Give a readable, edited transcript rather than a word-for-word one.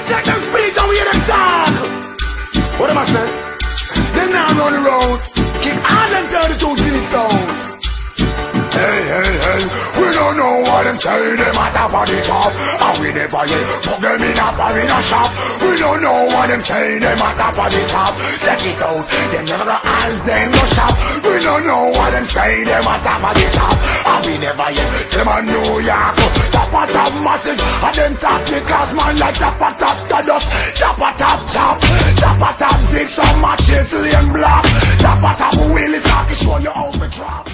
check them speech and we hear them talk. What am I saying? Them now run around, kick all them 32 deep sounds. Hey, hey, hey, we don't know what them say, them at top of the top. And we never yet put them in a shop. We don't know what them say, them at top of the top. Check it out, them never got eyes, them no shop. We don't know what them say, them at top of the top. And we never yet see them a New York. Top of top massive, and them top the class man like top of top the dust. Top of top chop, top of top zig, some matches lame block. Top of top wheel is like to show you how to drop.